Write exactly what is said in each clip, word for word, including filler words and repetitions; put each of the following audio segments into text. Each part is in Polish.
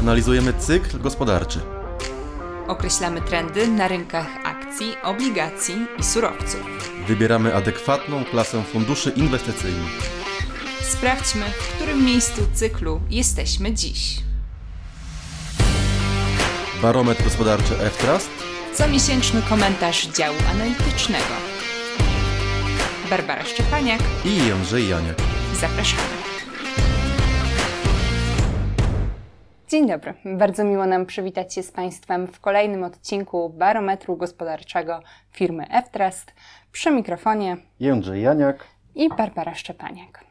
Analizujemy cykl gospodarczy. Określamy trendy na rynkach akcji, obligacji i surowców. Wybieramy adekwatną klasę funduszy inwestycyjnych. Sprawdźmy, w którym miejscu cyklu jesteśmy dziś. Barometr gospodarczy F-Trust. Comiesięczny komentarz działu analitycznego. Barbara Szczepaniak i Jędrzej Janiak. Zapraszamy. Dzień dobry. Bardzo miło nam przywitać się z Państwem w kolejnym odcinku Barometru Gospodarczego firmy F-Trust. Przy mikrofonie Jędrzej Janiak i Barbara Szczepaniak.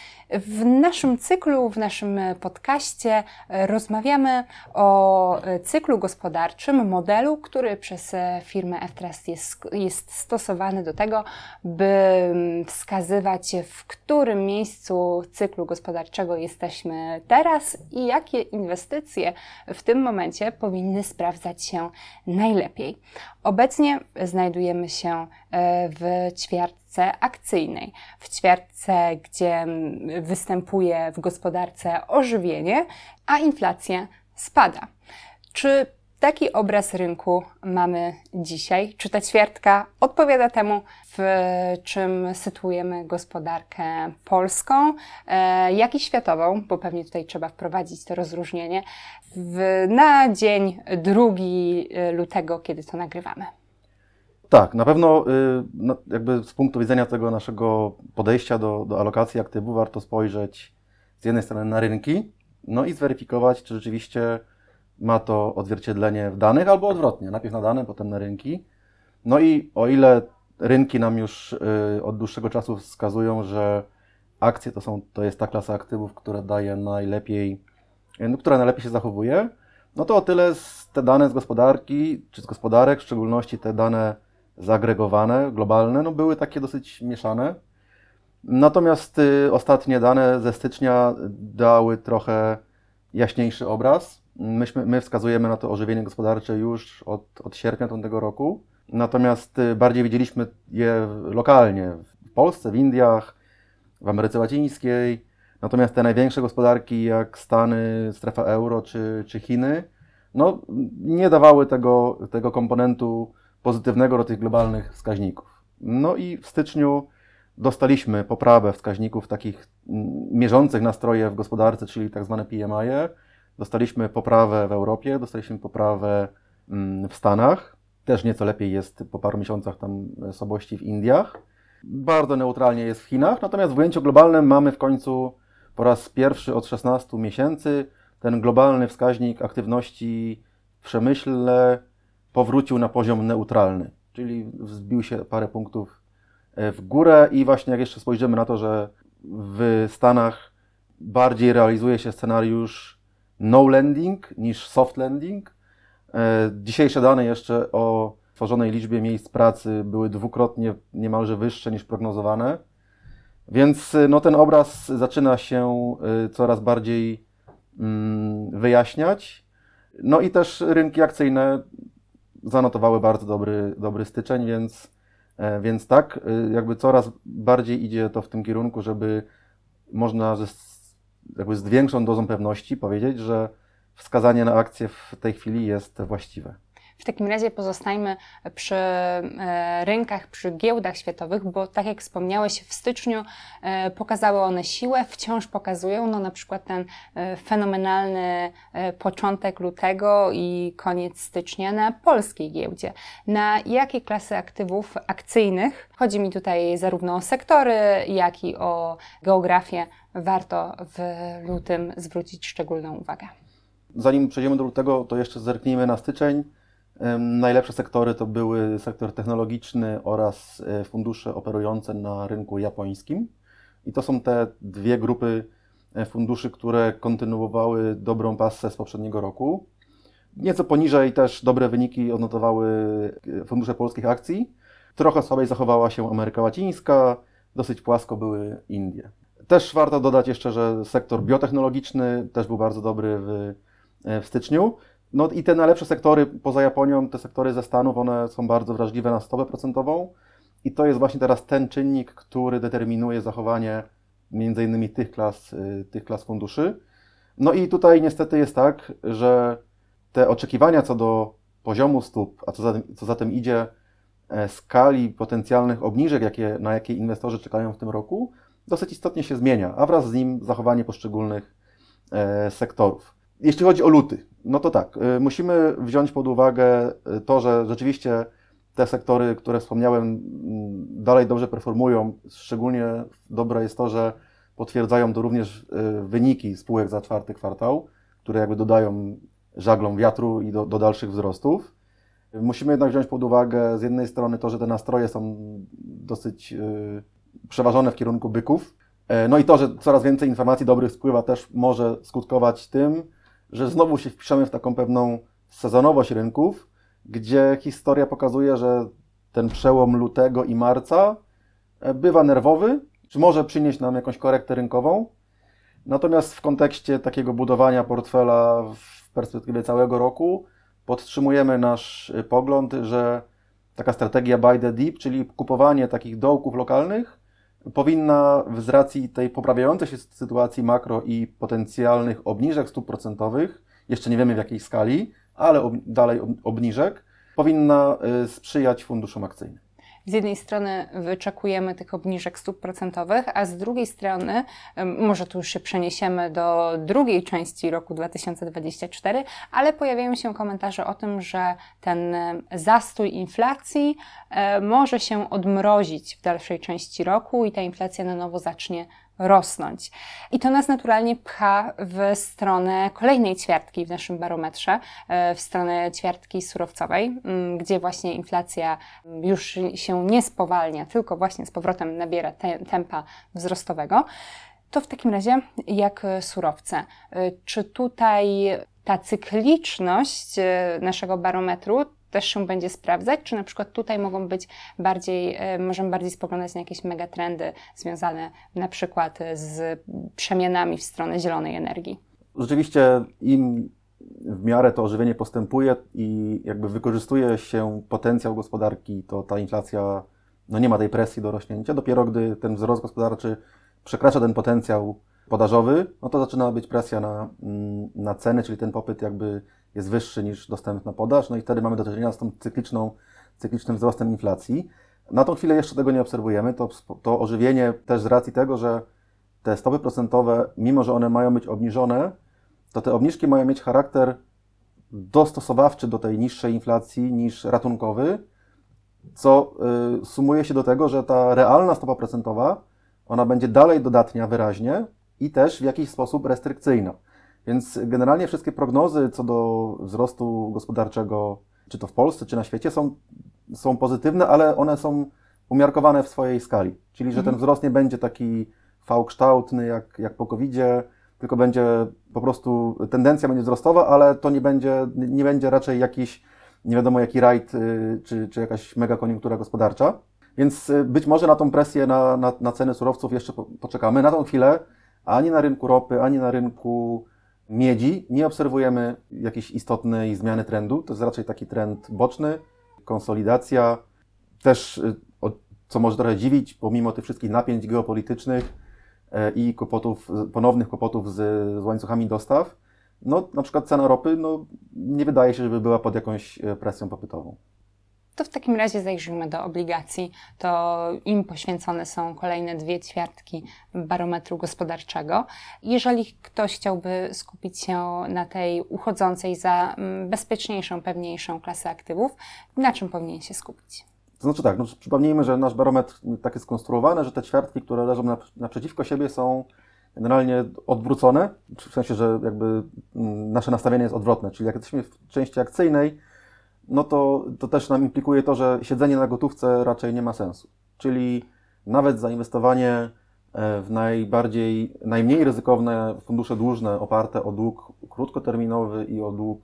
W naszym cyklu, w naszym podcaście rozmawiamy o cyklu gospodarczym, modelu, który przez firmę F-Trust jest, jest stosowany do tego, by wskazywać, w którym miejscu cyklu gospodarczego jesteśmy teraz i jakie inwestycje w tym momencie powinny sprawdzać się najlepiej. Obecnie znajdujemy się w ćwiartce akcyjnej, w ćwiartce, gdzie występuje w gospodarce ożywienie, a inflacja spada. Czy taki obraz rynku mamy dzisiaj? Czy ta ćwiartka odpowiada temu, w czym sytuujemy gospodarkę polską, jak i światową, bo pewnie tutaj trzeba wprowadzić to rozróżnienie, w, na dzień drugiego lutego, kiedy to nagrywamy? Tak, na pewno no, jakby z punktu widzenia tego naszego podejścia do, do alokacji aktywów warto spojrzeć z jednej strony na rynki, no i zweryfikować, czy rzeczywiście ma to odzwierciedlenie w danych, albo odwrotnie, najpierw na dane, potem na rynki. No i o ile rynki nam już od dłuższego czasu wskazują, że akcje to, są, to jest ta klasa aktywów, która daje najlepiej, no, która najlepiej się zachowuje, no to o tyle te dane z gospodarki, czy z gospodarek, w szczególności te dane zagregowane, globalne, no były takie dosyć mieszane. Natomiast y, ostatnie dane ze stycznia dały trochę jaśniejszy obraz. Myśmy, my wskazujemy na to ożywienie gospodarcze już od, od sierpnia tego roku. Natomiast y, bardziej widzieliśmy je lokalnie, w Polsce, w Indiach, w Ameryce Łacińskiej. Natomiast te największe gospodarki jak Stany, strefa euro czy, czy Chiny, no nie dawały tego, tego komponentu pozytywnego do tych globalnych wskaźników. No i w styczniu dostaliśmy poprawę wskaźników takich mierzących nastroje w gospodarce, czyli tak zwane P M I. Dostaliśmy poprawę w Europie, dostaliśmy poprawę w Stanach. Też nieco lepiej jest po paru miesiącach tam słabości w Indiach. Bardzo neutralnie jest w Chinach, natomiast w ujęciu globalnym mamy w końcu po raz pierwszy od szesnastu miesięcy ten globalny wskaźnik aktywności w przemyśle powrócił na poziom neutralny, czyli wzbił się parę punktów w górę i właśnie jak jeszcze spojrzymy na to, że w Stanach bardziej realizuje się scenariusz no landing niż soft landing. Dzisiejsze dane jeszcze o tworzonej liczbie miejsc pracy były dwukrotnie niemalże wyższe niż prognozowane, więc no, ten obraz zaczyna się coraz bardziej wyjaśniać. No i też rynki akcyjne zanotowały bardzo dobry, dobry styczeń, więc, więc tak, jakby coraz bardziej idzie to w tym kierunku, żeby można ze, jakby z większą dozą pewności powiedzieć, że wskazanie na akcje w tej chwili jest właściwe. W takim razie pozostajmy przy rynkach, przy giełdach światowych, bo tak jak wspomniałeś, w styczniu pokazały one siłę, wciąż pokazują, no na przykład ten fenomenalny początek lutego i koniec stycznia na polskiej giełdzie. Na jakie klasy aktywów akcyjnych, chodzi mi tutaj zarówno o sektory, jak i o geografię, warto w lutym zwrócić szczególną uwagę? Zanim przejdziemy do lutego, to jeszcze zerknijmy na styczeń. Najlepsze sektory to były sektor technologiczny oraz fundusze operujące na rynku japońskim. I to są te dwie grupy funduszy, które kontynuowały dobrą passę z poprzedniego roku. Nieco poniżej też dobre wyniki odnotowały fundusze polskich akcji. Trochę słabiej zachowała się Ameryka Łacińska, dosyć płasko były Indie. Też warto dodać jeszcze, że sektor biotechnologiczny też był bardzo dobry w, w styczniu. No i te najlepsze sektory poza Japonią, te sektory ze Stanów, one są bardzo wrażliwe na stopę procentową i to jest właśnie teraz ten czynnik, który determinuje zachowanie między innymi tych klas, tych klas funduszy. No i tutaj niestety jest tak, że te oczekiwania co do poziomu stóp, a co za, co za tym idzie e, skali potencjalnych obniżek, jakie, na jakie inwestorzy czekają w tym roku, dosyć istotnie się zmienia, a wraz z nim zachowanie poszczególnych e, sektorów. Jeśli chodzi o luty, no to tak, e, musimy wziąć pod uwagę to, że rzeczywiście te sektory, które wspomniałem, dalej dobrze performują. Szczególnie dobre jest to, że potwierdzają to również wyniki spółek za czwarty kwartał, które jakby dodają żaglom wiatru i do, do dalszych wzrostów. Musimy jednak wziąć pod uwagę z jednej strony to, że te nastroje są dosyć yy, przeważone w kierunku byków. No i to, że coraz więcej informacji dobrych spływa, też może skutkować tym, że znowu się wpiszemy w taką pewną sezonowość rynków, gdzie historia pokazuje, że ten przełom lutego i marca bywa nerwowy, czy może przynieść nam jakąś korektę rynkową. Natomiast w kontekście takiego budowania portfela w perspektywie całego roku podtrzymujemy nasz pogląd, że taka strategia buy the dip, czyli kupowanie takich dołków lokalnych, powinna z racji tej poprawiającej się sytuacji makro i potencjalnych obniżek stóp procentowych, jeszcze nie wiemy w jakiej skali, ale ob, dalej ob, obniżek, powinna y, sprzyjać funduszom akcyjnym. Z jednej strony wyczekujemy tych obniżek stóp procentowych, a z drugiej strony, może tu już się przeniesiemy do drugiej części roku dwa tysiące dwudziestego czwartego, ale pojawiają się komentarze o tym, że ten zastój inflacji może się odmrozić w dalszej części roku i ta inflacja na nowo zacznie rosnąć. I to nas naturalnie pcha w stronę kolejnej ćwiartki w naszym barometrze, w stronę ćwiartki surowcowej, gdzie właśnie inflacja już się nie spowalnia, tylko właśnie z powrotem nabiera te, tempa wzrostowego. To w takim razie jak surowce? Czy tutaj ta cykliczność naszego barometru też się będzie sprawdzać, czy na przykład tutaj mogą być bardziej, możemy bardziej spoglądać na jakieś megatrendy związane na przykład z przemianami w stronę zielonej energii? Rzeczywiście im w miarę to ożywienie postępuje i jakby wykorzystuje się potencjał gospodarki, to ta inflacja no nie ma tej presji do rośnięcia. Dopiero gdy ten wzrost gospodarczy przekracza ten potencjał podażowy, no to zaczyna być presja na, na ceny, czyli ten popyt jakby jest wyższy niż dostępna podaż, no i wtedy mamy do czynienia z tą cykliczną, cyklicznym wzrostem inflacji. Na tą chwilę jeszcze tego nie obserwujemy, to, to ożywienie też z racji tego, że te stopy procentowe, mimo że one mają być obniżone, to te obniżki mają mieć charakter dostosowawczy do tej niższej inflacji niż ratunkowy, co y, sumuje się do tego, że ta realna stopa procentowa, ona będzie dalej dodatnia wyraźnie i też w jakiś sposób restrykcyjna. Więc generalnie wszystkie prognozy co do wzrostu gospodarczego, czy to w Polsce, czy na świecie, są, są pozytywne, ale one są umiarkowane w swojej skali. Czyli, że ten wzrost nie będzie taki V-kształtny jak, jak po kowidzie, tylko będzie po prostu, tendencja będzie wzrostowa, ale to nie będzie, nie będzie raczej jakiś, nie wiadomo jaki rajd, czy, czy jakaś mega koniunktura gospodarcza. Więc być może na tą presję na, na, na ceny surowców jeszcze po, poczekamy. Na tą chwilę ani na rynku ropy, ani na rynku miedzi nie obserwujemy jakiejś istotnej zmiany trendu. To jest raczej taki trend boczny, konsolidacja. Też, co może trochę dziwić, pomimo tych wszystkich napięć geopolitycznych i kłopotów, ponownych kłopotów z, z łańcuchami dostaw, no na przykład cena ropy no, nie wydaje się, żeby była pod jakąś presją popytową. To w takim razie zajrzyjmy do obligacji. To im poświęcone są kolejne dwie ćwiartki barometru gospodarczego. Jeżeli ktoś chciałby skupić się na tej uchodzącej za bezpieczniejszą, pewniejszą klasę aktywów, na czym powinien się skupić? To znaczy tak, no przypomnijmy, że nasz barometr tak jest skonstruowany, że te ćwiartki, które leżą naprzeciwko siebie, są generalnie odwrócone, w sensie, że jakby nasze nastawienie jest odwrotne, czyli jak jesteśmy w części akcyjnej, no to, to też nam implikuje to, że siedzenie na gotówce raczej nie ma sensu. Czyli nawet zainwestowanie w najbardziej, najmniej ryzykowne fundusze dłużne oparte o dług krótkoterminowy i o dług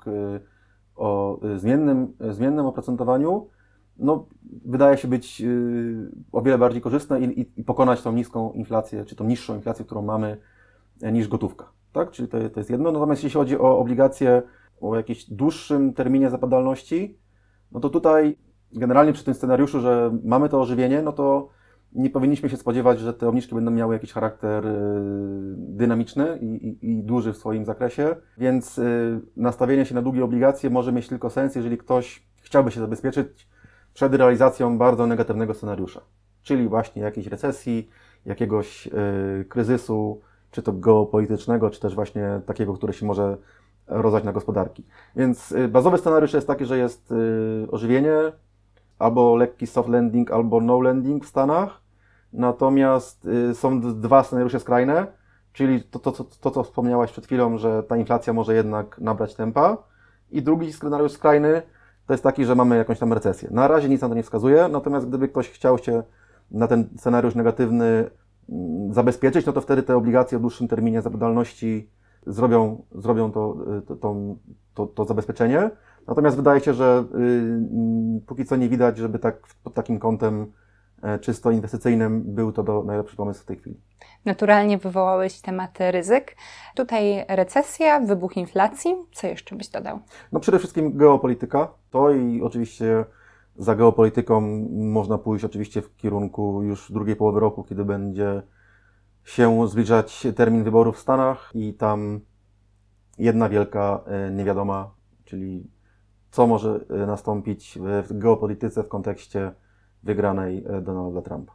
o zmiennym, zmiennym oprocentowaniu, no, wydaje się być o wiele bardziej korzystne i, i, i pokonać tą niską inflację, czy tą niższą inflację, którą mamy, niż gotówka. Tak? Czyli to, to jest jedno. Natomiast jeśli chodzi o obligacje o jakimś dłuższym terminie zapadalności, no to tutaj generalnie przy tym scenariuszu, że mamy to ożywienie, no to nie powinniśmy się spodziewać, że te obniżki będą miały jakiś charakter dynamiczny i, i, i duży w swoim zakresie, więc nastawienie się na długie obligacje może mieć tylko sens, jeżeli ktoś chciałby się zabezpieczyć przed realizacją bardzo negatywnego scenariusza, czyli właśnie jakiejś recesji, jakiegoś kryzysu, czy to geopolitycznego, czy też właśnie takiego, które się może rozdać na gospodarki. Więc bazowy scenariusz jest taki, że jest ożywienie, albo lekki soft landing, albo no landing w Stanach. Natomiast są dwa scenariusze skrajne, czyli to, to, to, to, co wspomniałaś przed chwilą, że ta inflacja może jednak nabrać tempa. I drugi scenariusz skrajny to jest taki, że mamy jakąś tam recesję. Na razie nic na to nie wskazuje, natomiast gdyby ktoś chciał się na ten scenariusz negatywny zabezpieczyć, no to wtedy te obligacje o dłuższym terminie zabudalności zrobią, zrobią to, to, to, to, to zabezpieczenie. Natomiast wydaje się, że y, póki co nie widać, żeby tak pod takim kątem y, czysto inwestycyjnym był to do, najlepszy pomysł w tej chwili. Naturalnie wywołałeś temat ryzyk. Tutaj recesja, wybuch inflacji. Co jeszcze byś dodał? No przede wszystkim geopolityka. To i oczywiście za geopolityką można pójść oczywiście w kierunku już drugiej połowy roku, kiedy będzie się zbliżać termin wyborów w Stanach i tam jedna wielka niewiadoma, czyli co może nastąpić w geopolityce w kontekście wygranej Donalda Trumpa.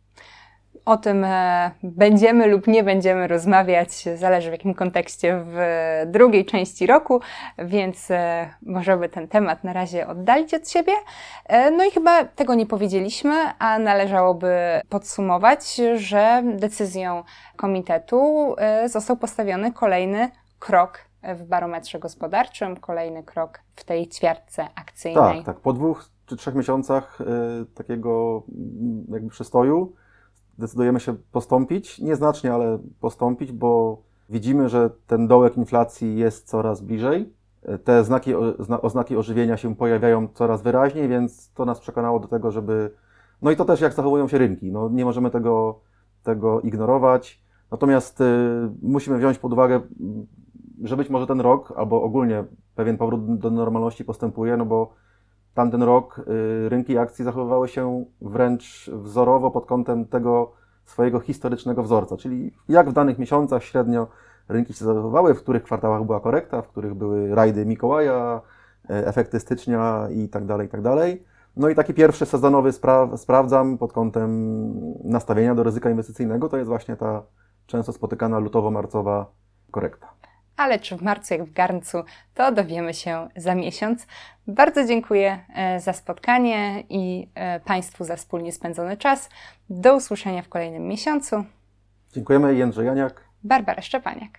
O tym będziemy lub nie będziemy rozmawiać, zależy w jakim kontekście, w drugiej części roku, więc możemy ten temat na razie oddalić od siebie. No i chyba tego nie powiedzieliśmy, a należałoby podsumować, że decyzją komitetu został postawiony kolejny krok w barometrze gospodarczym, kolejny krok w tej ćwiartce akcyjnej. Tak, tak. Po dwóch czy trzech miesiącach y, takiego jakby przystoju decydujemy się postąpić, nieznacznie, ale postąpić, bo widzimy, że ten dołek inflacji jest coraz bliżej. Te znaki, oznaki ożywienia się pojawiają coraz wyraźniej, więc to nas przekonało do tego, żeby... No i to też jak zachowują się rynki. No, nie możemy tego, tego ignorować. Natomiast y, musimy wziąć pod uwagę, że być może ten rok, albo ogólnie pewien powrót do normalności postępuje, no bo tamten rok y, rynki akcji zachowywały się wręcz wzorowo pod kątem tego swojego historycznego wzorca, czyli jak w danych miesiącach średnio rynki się zachowywały, w których kwartałach była korekta, w których były rajdy Mikołaja, efekty stycznia i tak dalej, i tak dalej. No i taki pierwszy sezonowy spra- sprawdzam pod kątem nastawienia do ryzyka inwestycyjnego, to jest właśnie ta często spotykana lutowo-marcowa korekta. Ale czy w marcu jak w garncu, to dowiemy się za miesiąc. Bardzo dziękuję za spotkanie i Państwu za wspólnie spędzony czas. Do usłyszenia w kolejnym miesiącu. Dziękujemy. Jędrzej Janiak. Barbara Szczepaniak.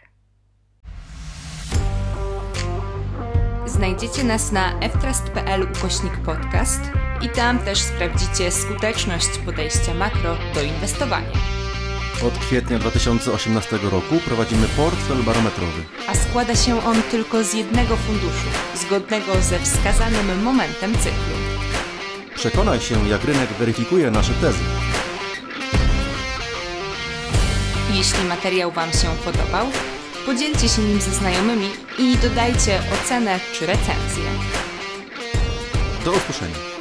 Znajdziecie nas na ftrust kropka p l ukośnik podcast i tam też sprawdzicie skuteczność podejścia makro do inwestowania. Od kwietnia dwa tysiące osiemnastego roku prowadzimy portfel barometrowy. A składa się on tylko z jednego funduszu, zgodnego ze wskazanym momentem cyklu. Przekonaj się, jak rynek weryfikuje nasze tezy. Jeśli materiał Wam się podobał, podzielcie się nim ze znajomymi i dodajcie ocenę czy recenzję. Do usłyszenia.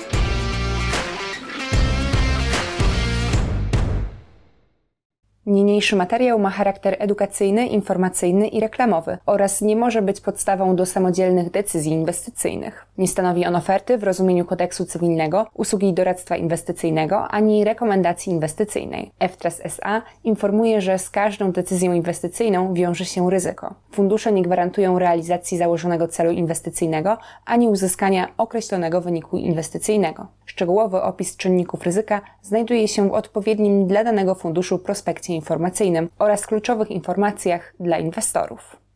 Niniejszy materiał ma charakter edukacyjny, informacyjny i reklamowy oraz nie może być podstawą do samodzielnych decyzji inwestycyjnych. Nie stanowi on oferty w rozumieniu kodeksu cywilnego, usługi doradztwa inwestycyjnego ani rekomendacji inwestycyjnej. Ftrust S A informuje, że z każdą decyzją inwestycyjną wiąże się ryzyko. Fundusze nie gwarantują realizacji założonego celu inwestycyjnego ani uzyskania określonego wyniku inwestycyjnego. Szczegółowy opis czynników ryzyka znajduje się w odpowiednim dla danego funduszu prospekcie informacyjnym oraz kluczowych informacjach dla inwestorów.